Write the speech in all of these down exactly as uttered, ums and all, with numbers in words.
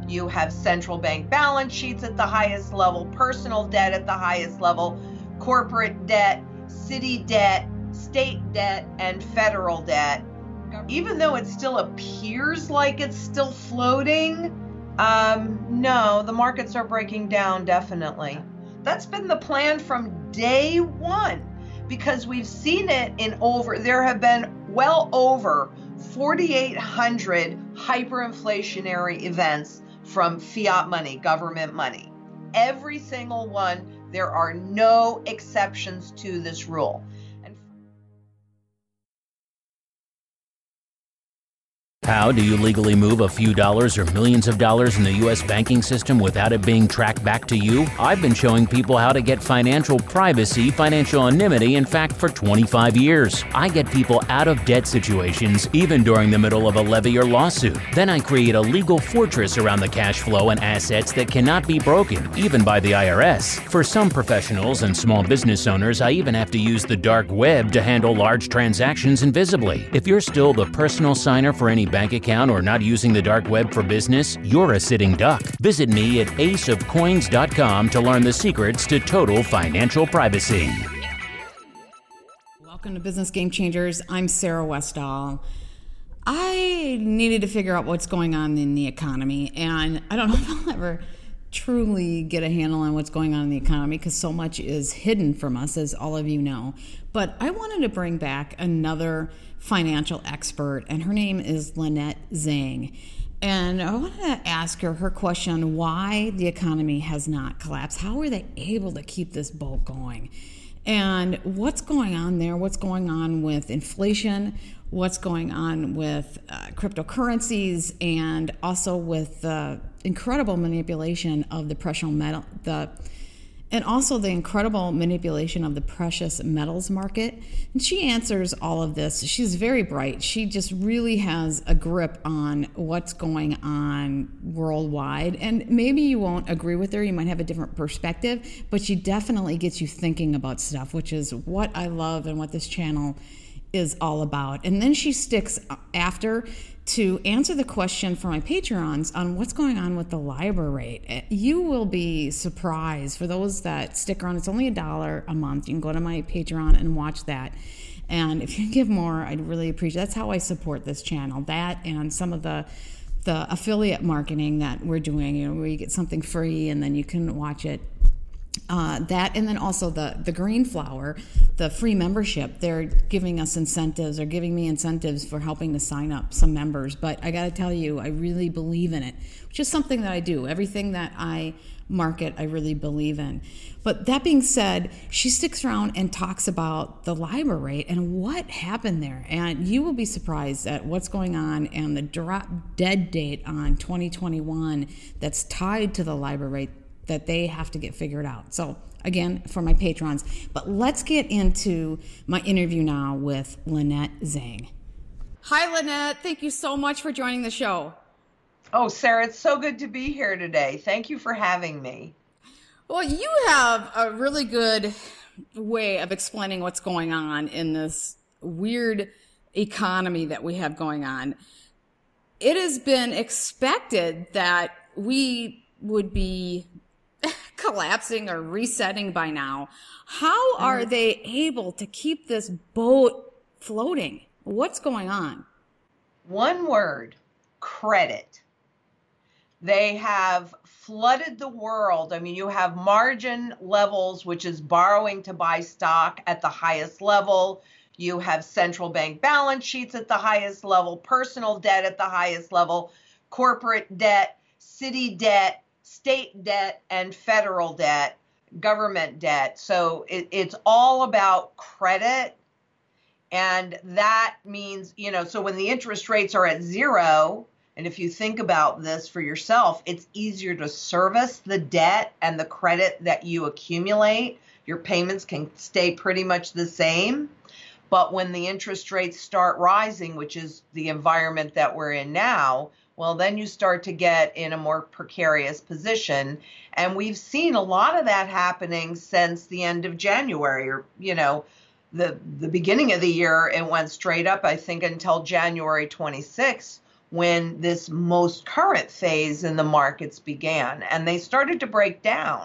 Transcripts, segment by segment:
You have central bank balance sheets at the highest level, personal debt at the highest level, corporate debt, city debt, state debt, and federal debt. Even though it still appears like it's still floating, um, no, the markets are breaking down, definitely. That's been the plan from day one, because we've seen it in over, there have been well over forty-eight hundred hyperinflationary events from fiat money, government money. Every single one, there are no exceptions to this rule. How do you legally move a few dollars or millions of dollars in the U S banking system without it being tracked back to you? I've been showing people how to get financial privacy, financial anonymity, in fact, for twenty-five years. I get people out of debt situations, even during the middle of a levy or lawsuit. Then I create a legal fortress around the cash flow and assets that cannot be broken, even by the I R S. For some professionals and small business owners, I even have to use the dark web to handle large transactions invisibly. If you're still the personal signer for any bank account or not using the dark web for business, you're a sitting duck. Visit me at ace of coins dot com to learn the secrets to total financial privacy. Welcome to Business Game Changers. I'm Sarah Westall. I needed to figure out what's going on in the economy, and I don't know if I'll ever truly get a handle on what's going on in the economy because so much is hidden from us, as all of you know. But I wanted to bring back another financial expert, and her name is Lynette Zhang. And I wanted to ask her her question on why the economy has not collapsed. How are they able to keep this boat going? And what's going on there? What's going on with inflation? What's going on with uh, cryptocurrencies, and also with the incredible manipulation of the precious metal, the and also the incredible manipulation of the precious metals market. And she answers all of this. She's very bright. She just really has a grip on what's going on worldwide. And maybe you won't agree with her. You might have a different perspective, but she definitely gets you thinking about stuff, which is what I love and what this channel is all about. And then she sticks after to answer the question for my Patreons on what's going on with the LIBOR rate. You will be surprised. For those that stick around, it's only a dollar a month. You can go to my Patreon and watch that. And if you give more, I'd really appreciate it. That's how I support this channel. That and some of the the affiliate marketing that we're doing, you know, where you get something free and then you can watch it. Uh, that and then also the the Green Flower, the free membership. They're giving us incentives. They're giving me incentives for helping to sign up some members. But I got to tell you, I really believe in it, which is something that I do. Everything that I market, I really believe in. But that being said, she sticks around and talks about the LIBOR rate and what happened there. And you will be surprised at what's going on and the drop dead date on twenty twenty-one that's tied to the LIBOR rate that they have to get figured out. So again, for my patrons. But let's get into my interview now with Lynette Zhang. Hi, Lynette. Thank you so much for joining the show. Oh, Sarah, it's so good to be here today. Thank you for having me. Well, you have a really good way of explaining what's going on in this weird economy that we have going on. It has been expected that we would be collapsing or resetting by now. How are they able to keep this boat floating? What's going on? One word: credit. They have flooded the world. I mean, you have margin levels, which is borrowing to buy stock, at the highest level. You have central bank balance sheets at the highest level, personal debt at the highest level, corporate debt, city debt, state debt, and federal debt, government debt. So it, it's all about credit. And that means, you know, so when the interest rates are at zero, and if you think about this for yourself, it's easier to service the debt and the credit that you accumulate. Your payments can stay pretty much the same. But when the interest rates start rising, which is the environment that we're in now, well, then you start to get in a more precarious position. And we've seen a lot of that happening since the end of January, or, you know, the, the beginning of the year. It went straight up, I think, until January twenty-sixth, when this most current phase in the markets began, and they started to break down.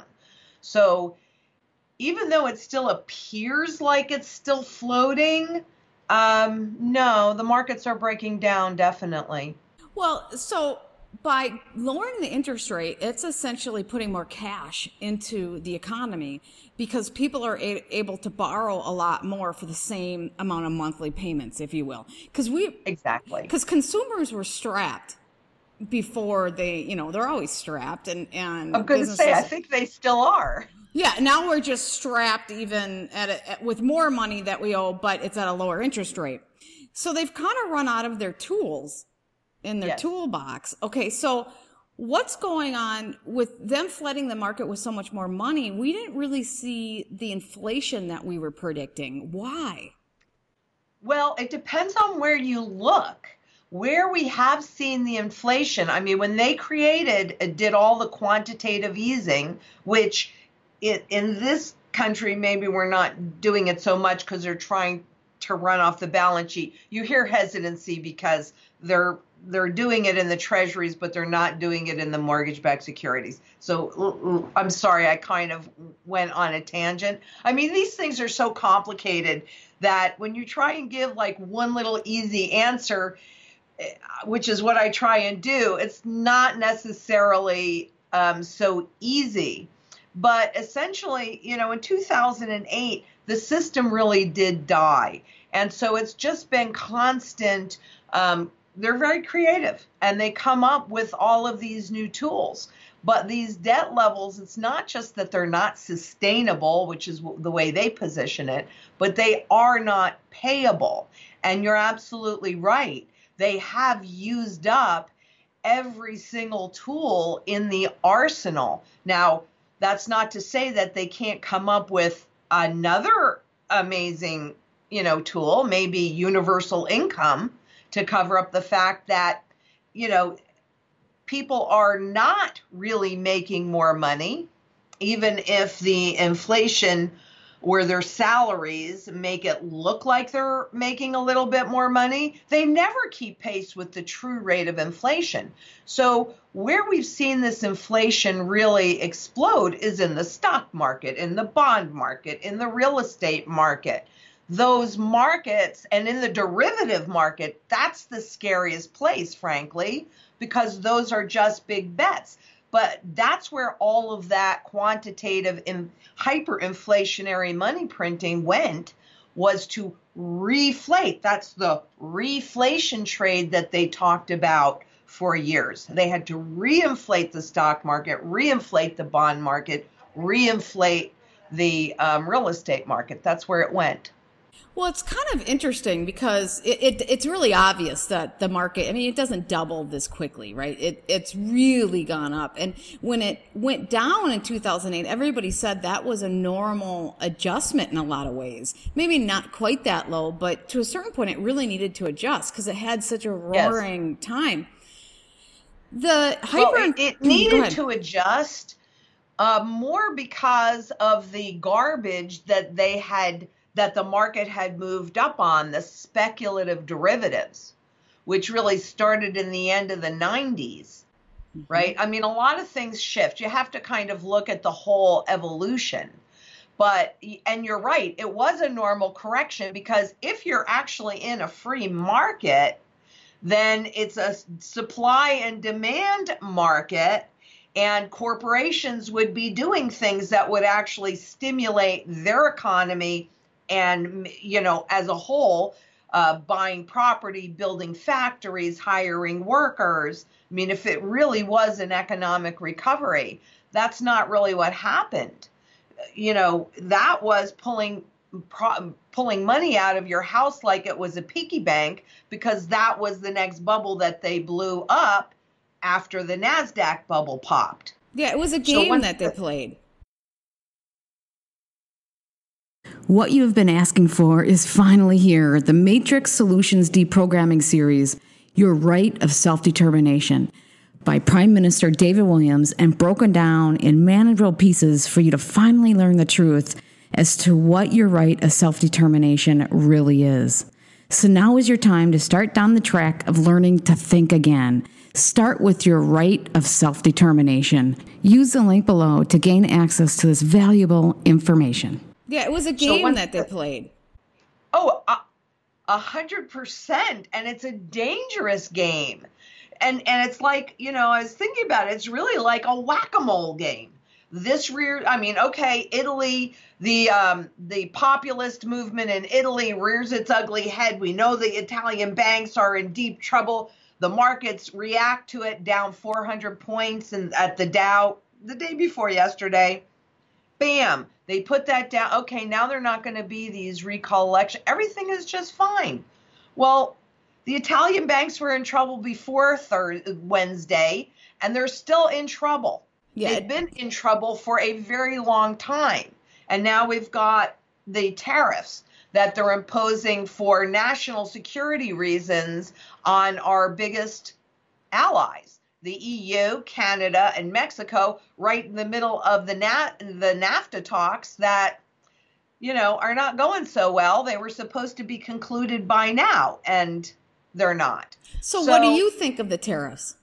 So even though it still appears like it's still floating, um, no, the markets are breaking down, definitely. Well, so by lowering the interest rate, it's essentially putting more cash into the economy because people are a- able to borrow a lot more for the same amount of monthly payments, if you will. Because we exactly because consumers were strapped before they, you know, they're always strapped, and and I'm going to say I think they still are. Yeah, now we're just strapped even at, a, at with more money that we owe, but it's at a lower interest rate. So they've kind of run out of their tools in their yes. toolbox. Okay, so what's going on with them flooding the market with so much more money? We didn't really see the inflation that we were predicting. Why? Well, it depends on where you look. Where we have seen the inflation, I mean, when they created, did all the quantitative easing, which it, in this country, maybe we're not doing it so much because they're trying to run off the balance sheet. You hear hesitancy because they're they're doing it in the treasuries, but they're not doing it in the mortgage-backed securities. So I'm sorry, I kind of went on a tangent. I mean, these things are so complicated that when you try and give like one little easy answer, which is what I try and do, it's not necessarily um, so easy. But essentially, you know, in two thousand eight, the system really did die. And so it's just been constant. Um, they're very creative and they come up with all of these new tools. But these debt levels, it's not just that they're not sustainable, which is the way they position it, but they are not payable. And you're absolutely right. They have used up every single tool in the arsenal. Now, that's not to say that they can't come up with another amazing, you know, tool, maybe universal income, to cover up the fact that, you know, people are not really making more money, even if the inflation where their salaries make it look like they're making a little bit more money, they never keep pace with the true rate of inflation. So where we've seen this inflation really explode is in the stock market, in the bond market, in the real estate market. Those markets, and in the derivative market, that's the scariest place, frankly, because those are just big bets. But that's where all of that quantitative and hyperinflationary money printing went, was to reflate. That's the reflation trade that they talked about for years. They had to reinflate the stock market, reinflate the bond market, reinflate the um, real estate market. That's where it went. Well, it's kind of interesting because it, it, it's really obvious that the market, I mean, it doesn't double this quickly, right? It, it's really gone up. And when it went down in two thousand eight, everybody said that was a normal adjustment in a lot of ways. Maybe not quite that low, but to a certain point, it really needed to adjust because it had such a roaring yes. time. The hyper, well, it, it needed to adjust uh, more because of the garbage that they had that the market had moved up on, the speculative derivatives, which really started in the end of the nineties, mm-hmm. right? I mean, a lot of things shift. You have to kind of look at the whole evolution. But, and you're right, it was a normal correction because if you're actually in a free market, then it's a supply and demand market, and corporations would be doing things that would actually stimulate their economy and, you know, as a whole, uh, buying property, building factories, hiring workers. I mean, if it really was an economic recovery, that's not really what happened. You know, that was pulling pro- pulling money out of your house like it was a piggy bank, because that was the next bubble that they blew up after the NASDAQ bubble popped. Yeah, it was a game so that they played. What you have been asking for is finally here. The Matrix Solutions Deprogramming Series, Your Right of Self-Determination, by Prime Minister David Williams, and broken down in manageable pieces for you to finally learn the truth as to what your right of self-determination really is. So now is your time to start down the track of learning to think again. Start with your right of self-determination. Use the link below to gain access to this valuable information. Yeah, it was a game so that they played. Oh, a, a hundred percent. And it's a dangerous game. And and it's like, you know, I was thinking about it, it's really like a whack-a-mole game. This rear, I mean, okay, Italy, the um, the populist movement in Italy rears its ugly head. We know the Italian banks are in deep trouble. The markets react to it, down four hundred points and at the Dow the day before yesterday. Bam, they put that down. Okay, now they're not going to be these recall elections. Everything is just fine. Well, the Italian banks were in trouble before Thursday, Wednesday, and they're still in trouble. Yeah. They've been in trouble for a very long time. And now we've got the tariffs that they're imposing for national security reasons on our biggest allies, the E U, Canada, and Mexico, right in the middle of the Na- the NAFTA talks that, you know, are not going so well. They were supposed to be concluded by now, and they're not. So, so what do you think of the tariffs?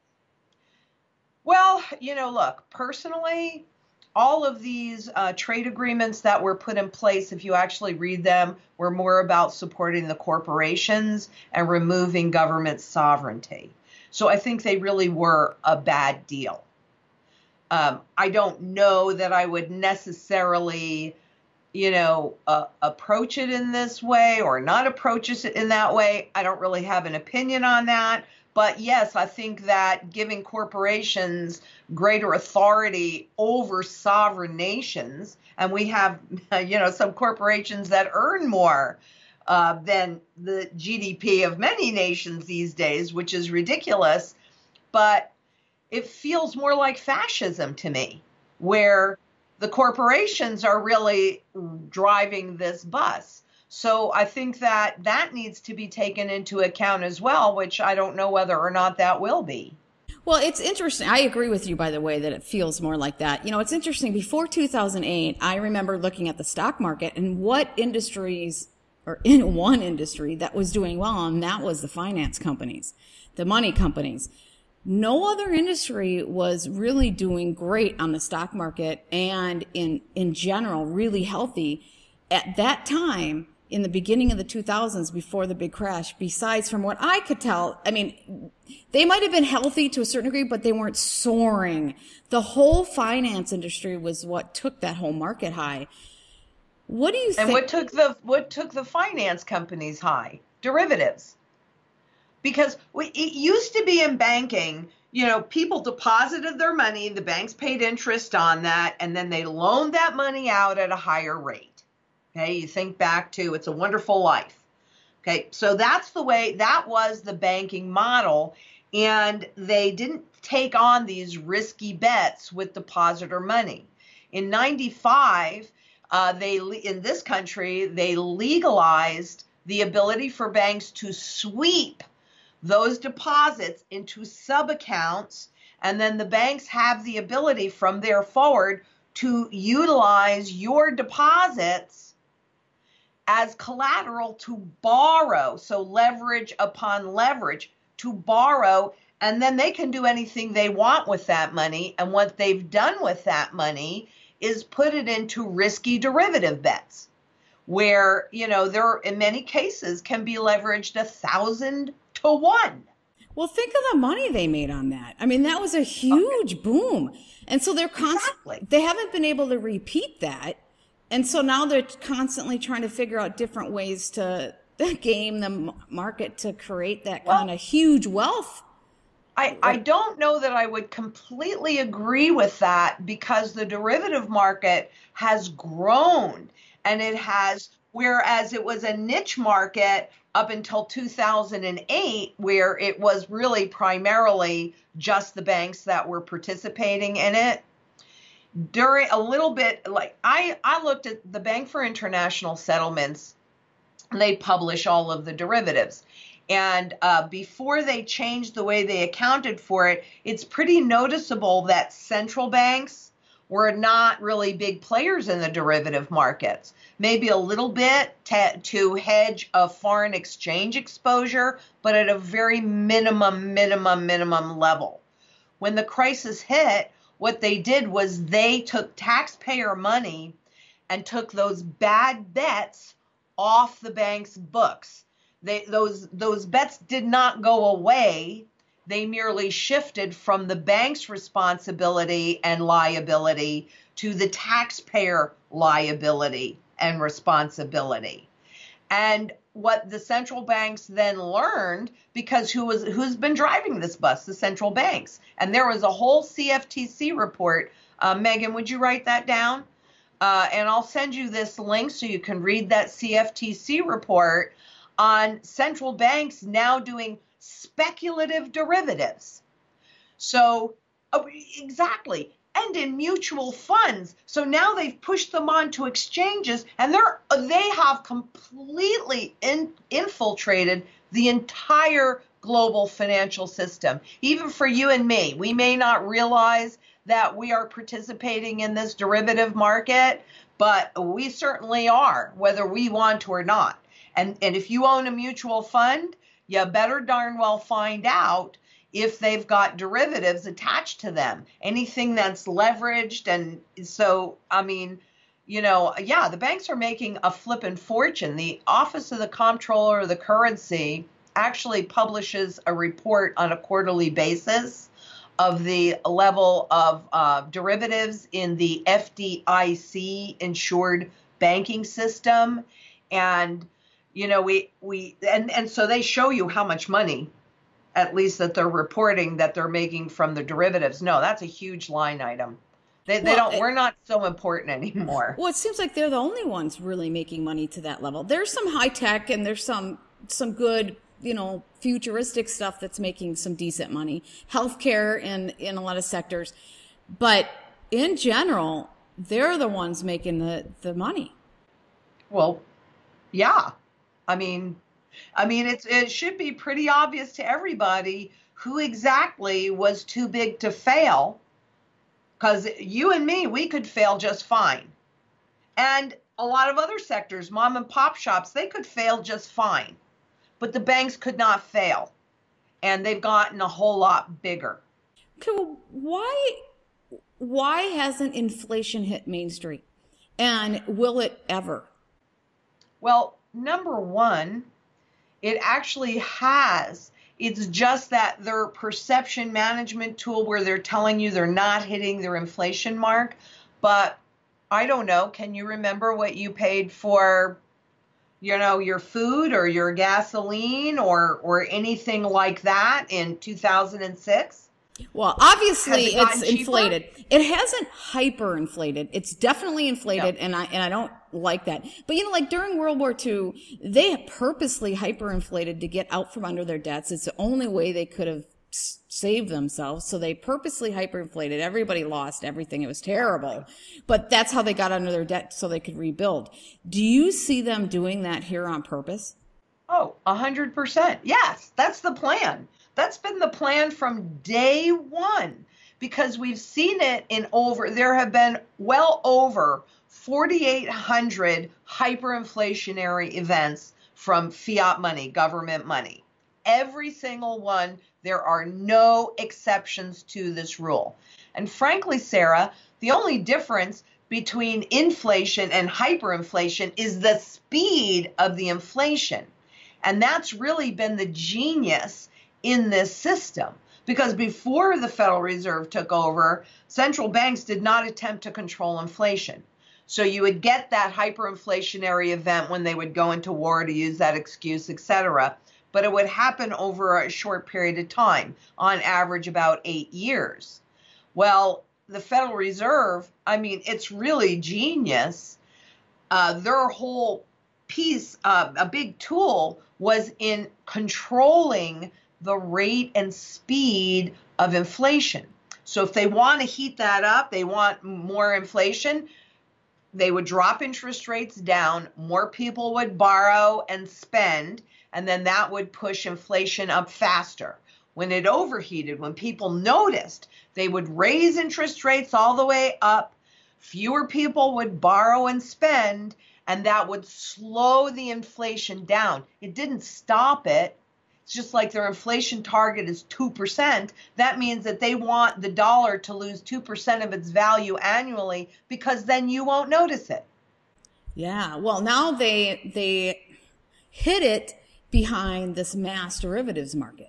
Well, you know, look, personally, all of these uh, trade agreements that were put in place, if you actually read them, were more about supporting the corporations and removing government sovereignty. So I think they really were a bad deal. Um, I don't know that I would necessarily, you know, uh, approach it in this way or not approach it in that way. I don't really have an opinion on that. But yes, I think that giving corporations greater authority over sovereign nations, and we have, you know, some corporations that earn more uh, than the G D P of many nations these days, which is ridiculous. But it feels more like fascism to me, where the corporations are really driving this bus. So I think that that needs to be taken into account as well, which I don't know whether or not that will be. Well, it's interesting. I agree with you, by the way, that it feels more like that. You know, it's interesting. Before two thousand eight, I remember looking at the stock market and what industries, or in one industry that was doing well, and that was the finance companies, the money companies. No other industry was really doing great on the stock market and in, in general, really healthy at that time. In the beginning of the two thousands, before the big crash, besides from what I could tell, I mean, they might have been healthy to a certain degree, but they weren't soaring. The whole finance industry was what took that whole market high. What do you think? And what took the what took the finance companies high? Derivatives. Because we, it used to be in banking, you know, people deposited their money, the banks paid interest on that, and then they loaned that money out at a higher rate. Okay, you think back to It's a Wonderful Life. Okay, so that's the way, that was the banking model, and they didn't take on these risky bets with depositor money. In ninety-five, uh, they in this country, they legalized the ability for banks to sweep those deposits into sub-accounts, and then the banks have the ability from there forward to utilize your deposits as collateral to borrow, so leverage upon leverage to borrow, and then they can do anything they want with that money. And what they've done with that money is put it into risky derivative bets, where, you know, there in many cases can be leveraged a thousand to one. Well, think of the money they made on that. I mean, that was a huge okay. boom. And so they're constantly, exactly. they haven't been able to repeat that. And so now they're constantly trying to figure out different ways to game the market to create that kind well, of huge wealth. I, I don't know that I would completely agree with that, because the derivative market has grown, and it has, whereas it was a niche market up until two thousand eight, where it was really primarily just the banks that were participating in it. During a little bit, like I, I looked at the Bank for International Settlements, they publish all of the derivatives. And uh, before they changed the way they accounted for it, it's pretty noticeable that central banks were not really big players in the derivative markets. Maybe a little bit to, to hedge a foreign exchange exposure, but at a very minimum, minimum, minimum level. When the crisis hit, what they did was they took taxpayer money and took those bad bets off the bank's books. They, those, those bets did not go away. They merely shifted from the bank's responsibility and liability to the taxpayer liability and responsibility. And what the central banks then learned, because who was who's been driving this bus? The central banks. And there was a whole C F T C report. Uh, Megan, would you write that down? Uh, and I'll send you this link so you can read that C F T C report on central banks now doing speculative derivatives. So oh, exactly. And in mutual funds. So now they've pushed them onto exchanges, and they're they have completely in, infiltrated the entire global financial system. Even for you and me, we may not realize that we are participating in this derivative market, but we certainly are, whether we want to or not. And, and if you own a mutual fund, you better darn well find out if they've got derivatives attached to them, anything that's leveraged. And so, I mean, you know, yeah, the banks are making a flippin' fortune. The Office of the Comptroller of the Currency actually publishes a report on a quarterly basis of the level of uh, derivatives in the F D I C insured banking system. And, you know, we, we, and, and so they show you how much money, at least that they're reporting that they're making from the derivatives. No, that's a huge line item. They, they well, don't, we're not so important anymore. Well, it seems like they're the only ones really making money to that level. There's some high tech and there's some, some good, you know, futuristic stuff that's making some decent money. Healthcare in, in a lot of sectors. But in general, they're the ones making the, the money. Well, yeah. I mean, I mean, it's, it should be pretty obvious to everybody who exactly was too big to fail, because you and me, we could fail just fine. And a lot of other sectors, mom and pop shops, they could fail just fine. But the banks could not fail. And they've gotten a whole lot bigger. Okay, well, why, why hasn't inflation hit Main Street? And will it ever? Well, number one, it actually has. It's just that their perception management tool where they're telling you they're not hitting their inflation mark. But I don't know. Can you remember what you paid for, you know, your food or your gasoline or or anything like that in two thousand six? Well, obviously it it's inflated. It hasn't hyperinflated. It's definitely inflated, no. and I and I don't like that. But you know, like during World War Two, they purposely hyperinflated to get out from under their debts. It's the only way they could have saved themselves. So they purposely hyperinflated. Everybody lost everything. It was terrible. But that's how they got under their debt so they could rebuild. Do you see them doing that here on purpose? Oh, a hundred percent. Yes, that's the plan. That's been the plan from day one, because we've seen it in over, there have been well over forty-eight hundred hyperinflationary events from fiat money, government money. Every single one, there are no exceptions to this rule. And frankly, Sarah, the only difference between inflation and hyperinflation is the speed of the inflation. And that's really been the genius in this system, because before the Federal Reserve took over, central banks did not attempt to control inflation. So you would get that hyperinflationary event when they would go into war, to use that excuse, et cetera. But it would happen over a short period of time, on average about eight years. Well, the Federal Reserve, I mean, it's really genius. Uh, their whole piece, uh, a big tool, was in controlling the rate and speed of inflation. So if they want to heat that up, they want more inflation, they would drop interest rates down, more people would borrow and spend, and then that would push inflation up faster. When it overheated, when people noticed, they would raise interest rates all the way up, fewer people would borrow and spend, and that would slow the inflation down. It didn't stop it. It's just like their inflation target is two percent. That means that they want the dollar to lose two percent of its value annually, because then you won't notice it. Yeah, well, now they they hid it behind this mass derivatives market.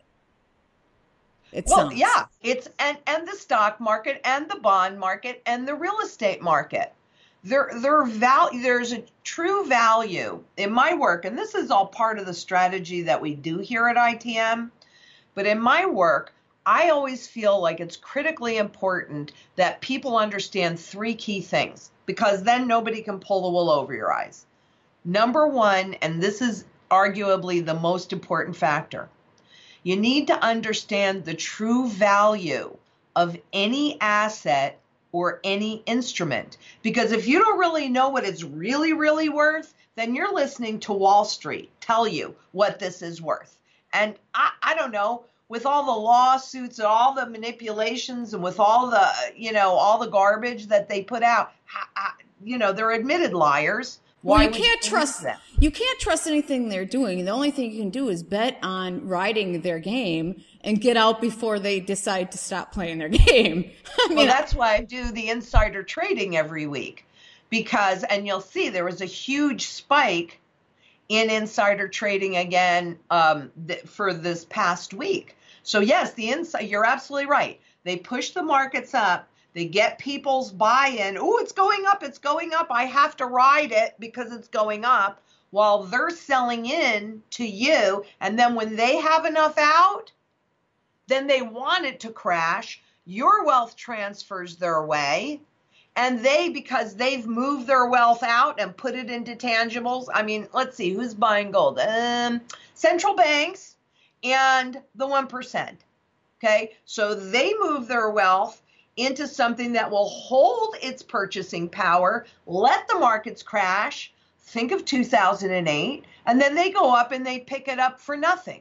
It well, sounds. yeah, it's and, and the stock market and the bond market and the real estate market. There, there value, there's a true value in my work, and this is all part of the strategy that we do here at I T M. But in my work, I always feel like it's critically important that people understand three key things, because then nobody can pull the wool over your eyes. Number one, and this is arguably the most important factor, you need to understand the true value of any asset or any instrument. Because if you don't really know what it's really, really worth, then you're listening to Wall Street tell you what this is worth. And I, I don't know, with all the lawsuits and all the manipulations and with all the, you know, all the garbage that they put out, you know, they're admitted liars. Well, Why you would can't you trust them? You can't trust anything they're doing. The only thing you can do is bet on riding their game and get out before they decide to stop playing their game. I mean, well, that's why I do the insider trading every week, because, and you'll see there was a huge spike in insider trading again um, th- for this past week. So yes, the inside, you're absolutely right. They push the markets up. They get people's buy-in. Oh, it's going up. It's going up. I have to ride it because it's going up, while they're selling in to you. And then when they have enough out, then they want it to crash. Your wealth transfers their way. And they, because they've moved their wealth out and put it into tangibles. I mean, let's see, who's buying gold? Um, central banks and the one percent. Okay, so they move their wealth into something that will hold its purchasing power, let the markets crash. Think of two thousand eight, and then they go up and they pick it up for nothing.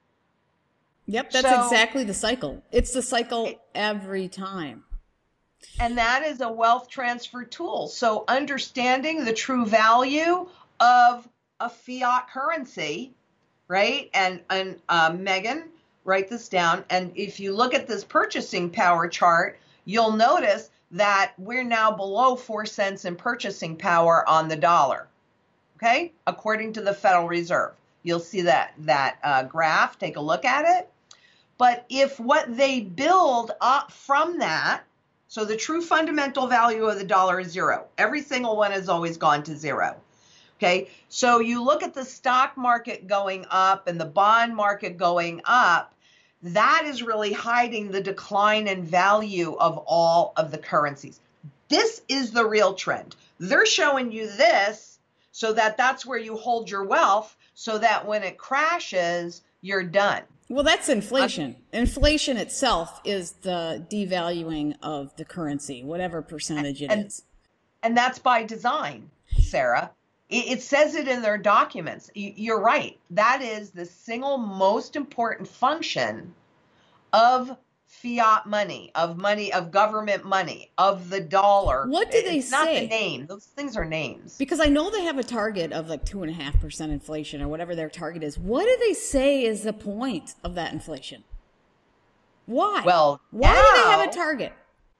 Yep, that's So- exactly the cycle. It's the cycle every time. And that is a wealth transfer tool. So understanding the true value of a fiat currency, right? And, and uh, Megan, write this down. And if you look at this purchasing power chart, you'll notice that we're now below four cents in purchasing power on the dollar, okay? According to the Federal Reserve. You'll see that, that uh, graph. Take a look at it. But if what they build up from that, so the true fundamental value of the dollar is zero. Every single one has always gone to zero. Okay, so you look at the stock market going up and the bond market going up, that is really hiding the decline in value of all of the currencies. This is the real trend. They're showing you this so that that's where you hold your wealth, so that when it crashes, you're done. Well, that's inflation. Inflation itself is the devaluing of the currency, whatever percentage it and, is. And that's by design, Sarah. It, it says it in their documents. You, you're right. That is the single most important function of fiat money, of money, of government money, of the dollar. What do they it's not say? the name. Those things are names. Because I know they have a target of like two and a half percent inflation or whatever their target is. What do they say is the point of that inflation? Why? Well, why do they have now- a target?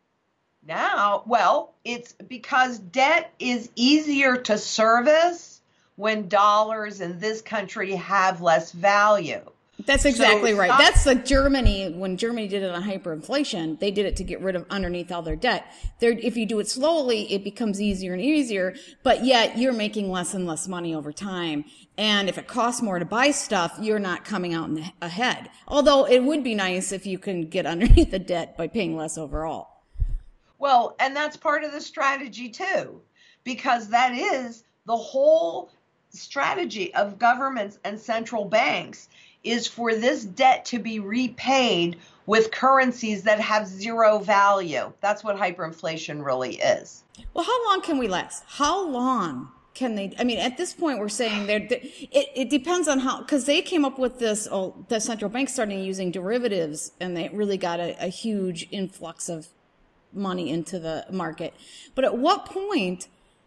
Now, well, it's because debt is easier to service when dollars in this country have less value. That's exactly So right. stop- That's like Germany. When Germany did it on hyperinflation, they did it to get rid of underneath all their debt. They're, if you do it slowly, it becomes easier and easier, but yet you're making less and less money over time. And if it costs more to buy stuff, you're not coming out in the, ahead. Although it would be nice if you can get underneath the debt by paying less overall. Well, and that's part of the strategy too, because that is the whole strategy of governments and central banks, is for this debt to be repaid with currencies that have zero value. That's what hyperinflation really is. Well, how long can we last? How long can they? I mean, at this point, we're saying they're, it, it depends on how, because they came up with this, oh, the central bank starting using derivatives, and they really got a, a huge influx of money into the market. But at what point,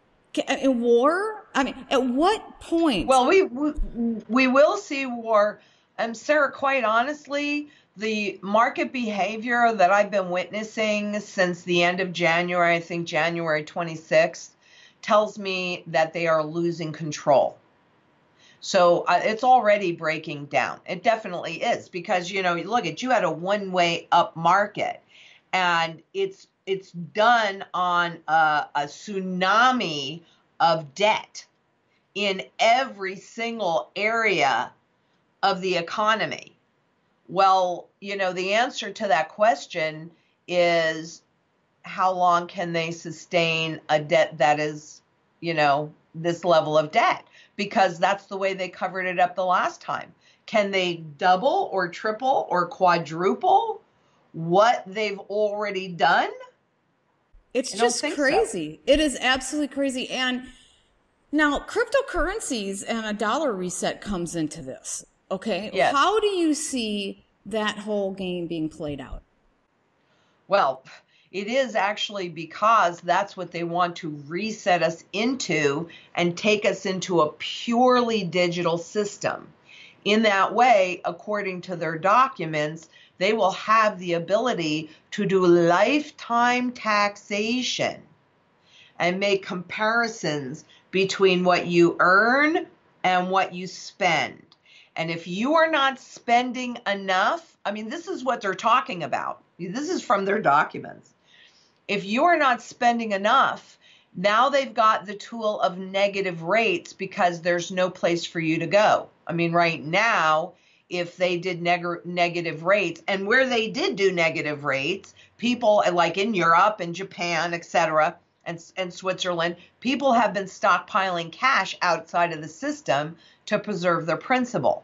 in war, I mean, at what point? Well, we we, we will see war. And Sarah, quite honestly, the market behavior that I've been witnessing since the end of January, I think January twenty-sixth, tells me that they are losing control. So uh, it's already breaking down. It definitely is, because, you know, look at, you had a one-way up market, and it's it's done on a, a tsunami of debt in every single area of the economy. Well, you know, the answer to that question is, how long can they sustain a debt that is, you know, this level of debt? Because that's the way they covered it up the last time. Can they double or triple or quadruple what they've already done? It's I don't just think crazy. so. It is absolutely crazy. And now cryptocurrencies and a dollar reset comes into this. Okay. Yes. How do you see that whole game being played out? Well, it is actually because that's what they want to reset us into and take us into a purely digital system. In that way, according to their documents, they will have the ability to do lifetime taxation and make comparisons between what you earn and what you spend. And if you are not spending enough, I mean, this is what they're talking about. This is from their documents. If you are not spending enough, now they've got the tool of negative rates because there's no place for you to go. I mean, right now, if they did neg- negative rates, and where they did do negative rates, people like in Europe and Japan, et cetera, and, and Switzerland, people have been stockpiling cash outside of the system to preserve their principal.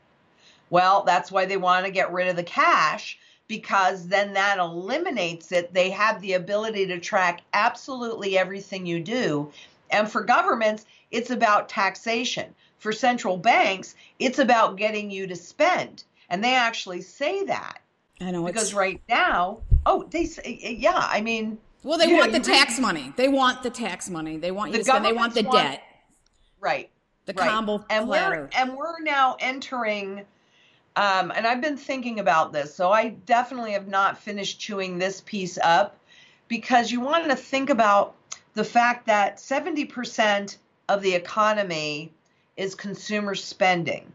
Well, that's why they want to get rid of the cash, because then that eliminates it. They have the ability to track absolutely everything you do. And for governments, it's about taxation. For central banks, it's about getting you to spend. And they actually say that. I know. Because it's... right now, oh, they say, yeah, I mean. Well, they you want know, the tax read, money. They want the tax money. They want you the to spend. They want the want, debt. Right. The right. combo and platter. We're, and we're now entering. Um, and I've been thinking about this, so I definitely have not finished chewing this piece up, because you want to think about the fact that seventy percent of the economy is consumer spending.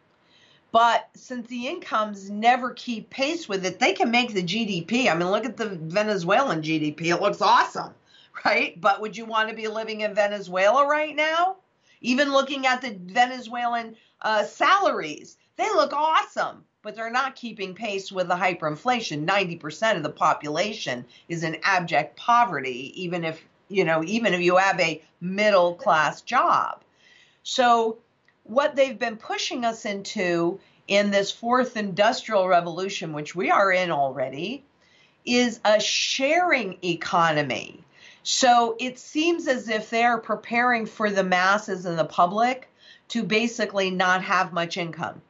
But since the incomes never keep pace with it, they can make the G D P. I mean, look at the Venezuelan G D P. It looks awesome, right? But would you want to be living in Venezuela right now? Even looking at the Venezuelan uh, salaries, they look awesome, but they're not keeping pace with the hyperinflation. ninety percent of the population is in abject poverty, even if, you know, even if you have a middle class job. So what they've been pushing us into in this fourth industrial revolution, which we are in already, is a sharing economy. So it seems as if they are preparing for the masses and the public to basically not have much income.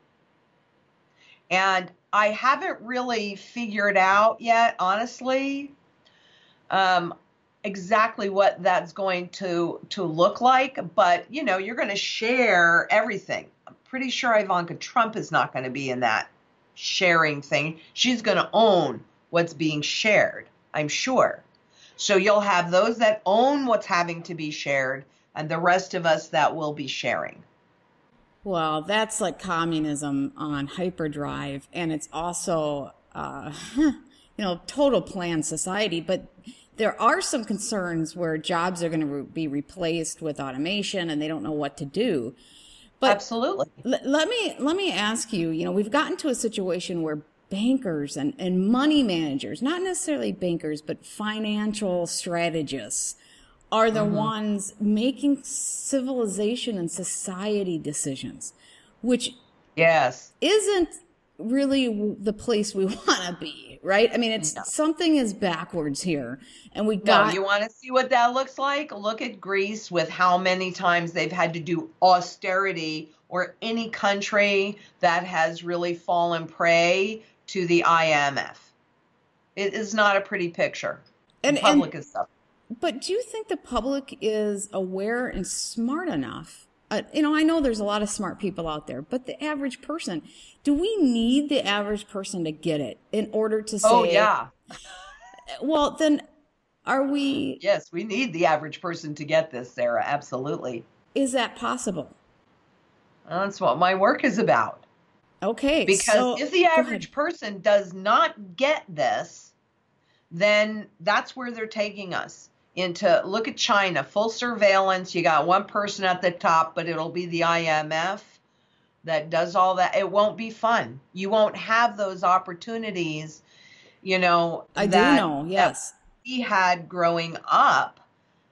And I haven't really figured out yet, honestly, um, exactly what that's going to, to look like. But, you know, you're going to share everything. I'm pretty sure Ivanka Trump is not going to be in that sharing thing. She's going to own what's being shared, I'm sure. So you'll have those that own what's having to be shared and the rest of us that will be sharing. Well, that's like communism on hyperdrive, and it's also, uh, you know, total planned society. But there are some concerns where jobs are going to re- be replaced with automation, and they don't know what to do. But absolutely. L- let me let me ask you. You know, we've gotten to a situation where bankers and, and money managers, not necessarily bankers, but financial strategists, are the mm-hmm. ones making civilization and society decisions, which yes isn't really the place we want to be, right? I mean, it's no. something is backwards here, and we got. No, you want to see what that looks like? Look at Greece with how many times they've had to do austerity, or any country that has really fallen prey to the I M F. It is not a pretty picture. And, the public and, is suffering. But do you think the public is aware and smart enough? Uh, you know, I know there's a lot of smart people out there, but the average person, do we need the average person to get it in order to say, oh, yeah. Well, then are we? Yes, we need the average person to get this, Sarah. Absolutely. Is that possible? That's what my work is about. Okay. Because so, if the average person does not get this, then that's where they're taking us into. Look at China, full surveillance. You got one person at the top, but it'll be the I M F that does all that. It won't be fun. You won't have those opportunities, you know. I that, do know, yes. we had growing up.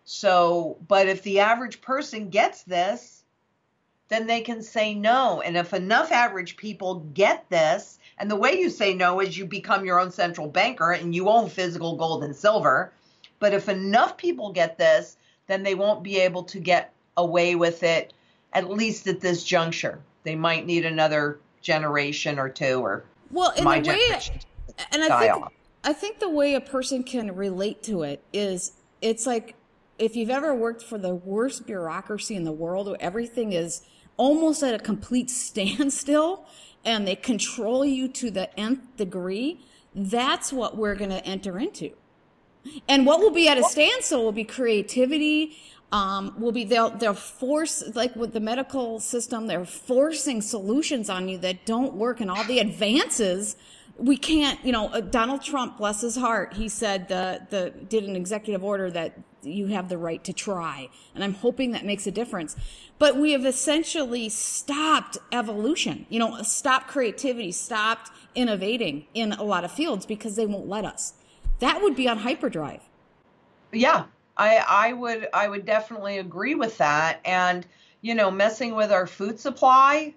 So, but if the average person gets this, then they can say no. And if enough average people get this, and the way you say no is you become your own central banker and you own physical gold and silver. But if enough people get this, then they won't be able to get away with it, at least at this juncture. They might need another generation or two, or well, in my the way, generation. And I think, I think the way a person can relate to it is, it's like if you've ever worked for the worst bureaucracy in the world, where everything is almost at a complete standstill and they control you to the nth degree, that's what we're going to enter into. And what will be at a standstill will be creativity. Um, will be they'll they'll force, like with the medical system, they're forcing solutions on you that don't work, and all the advances we can't. You know, uh, Donald Trump, bless his heart, he said the the did an executive order that you have the right to try, and I'm hoping that makes a difference. But we have essentially stopped evolution. You know, stopped creativity, stopped innovating in a lot of fields because they won't let us. That would be on hyperdrive. Yeah, I, I would I would definitely agree with that. And, you know, messing with our food supply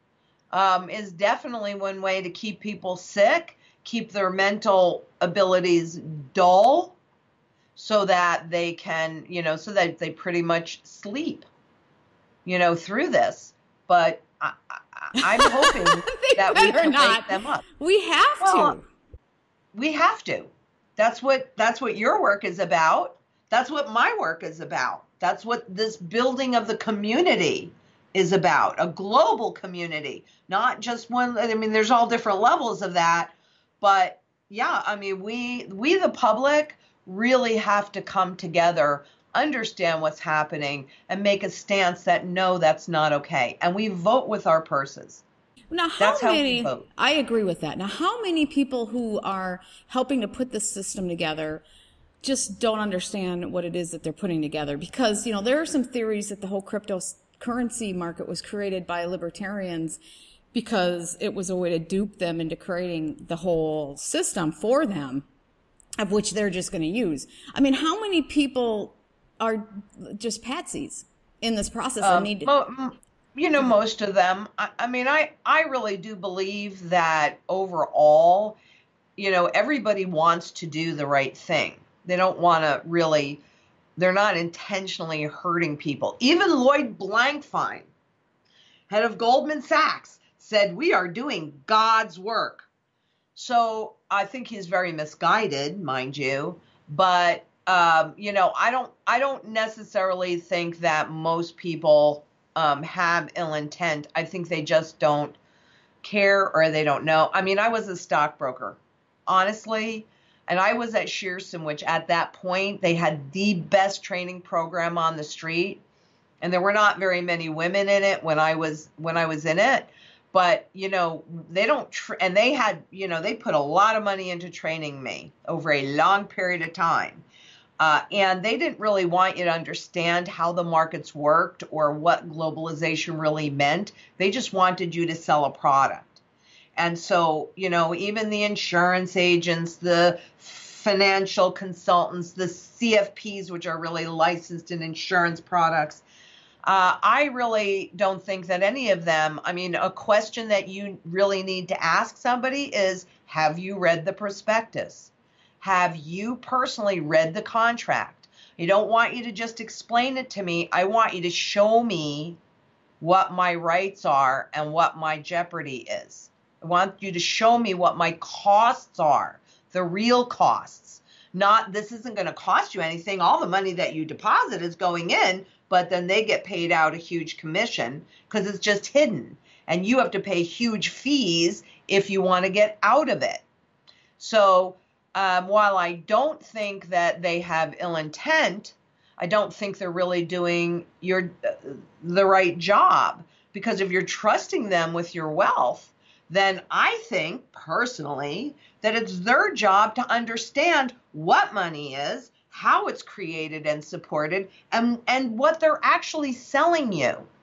um, is definitely one way to keep people sick, keep their mental abilities dull so that they can, you know, so that they pretty much sleep, you know, through this. But I, I, I'm hoping that we can not. wake them up. We have well, to. We have to. That's what that's what your work is about. That's what my work is about. That's what this building of the community is about, a global community, not just one. I mean, there's all different levels of that. But yeah, I mean, we we the public really have to come together, understand what's happening, and make a stance that no, that's not okay. And we vote with our purses. Now, how That's many, how we vote. I agree with that. Now, how many people who are helping to put this system together just don't understand what it is that they're putting together? Because, you know, there are some theories that the whole cryptocurrency market was created by libertarians because it was a way to dupe them into creating the whole system for them, of which they're just going to use. I mean, how many people are just patsies in this process Um, and need to... mo- You know, most of them. I, I mean, I, I really do believe that overall, you know, everybody wants to do the right thing. They don't want to really, they're not intentionally hurting people. Even Lloyd Blankfein, head of Goldman Sachs, said we are doing God's work. So I think he's very misguided, mind you. But, um, you know, I don't, I don't necessarily think that most people Um, have ill intent. I think they just don't care or they don't know. I mean, I was a stockbroker, honestly, and I was at Shearson, which at that point they had the best training program on the street, and there were not very many women in it when I was when I was in it. But you know, they don't, tr- and they had, you know, they put a lot of money into training me over a long period of time. Uh, and they didn't really want you to understand how the markets worked or what globalization really meant. They just wanted you to sell a product. And so, you know, even the insurance agents, the financial consultants, the C F Ps, which are really licensed in insurance products, uh, I really don't think that any of them, I mean, a question that you really need to ask somebody is, have you read the prospectus? Have you personally read the contract? I don't want you to just explain it to me. I want you to show me what my rights are and what my jeopardy is. I want you to show me what my costs are, the real costs, not, this isn't going to cost you anything. All the money that you deposit is going in, but then they get paid out a huge commission because it's just hidden. And you have to pay huge fees if you want to get out of it. So um, while I don't think that they have ill intent, I don't think they're really doing your uh, the right job, because if you're trusting them with your wealth, then I think personally that it's their job to understand what money is, how it's created and supported, and, and what they're actually selling you.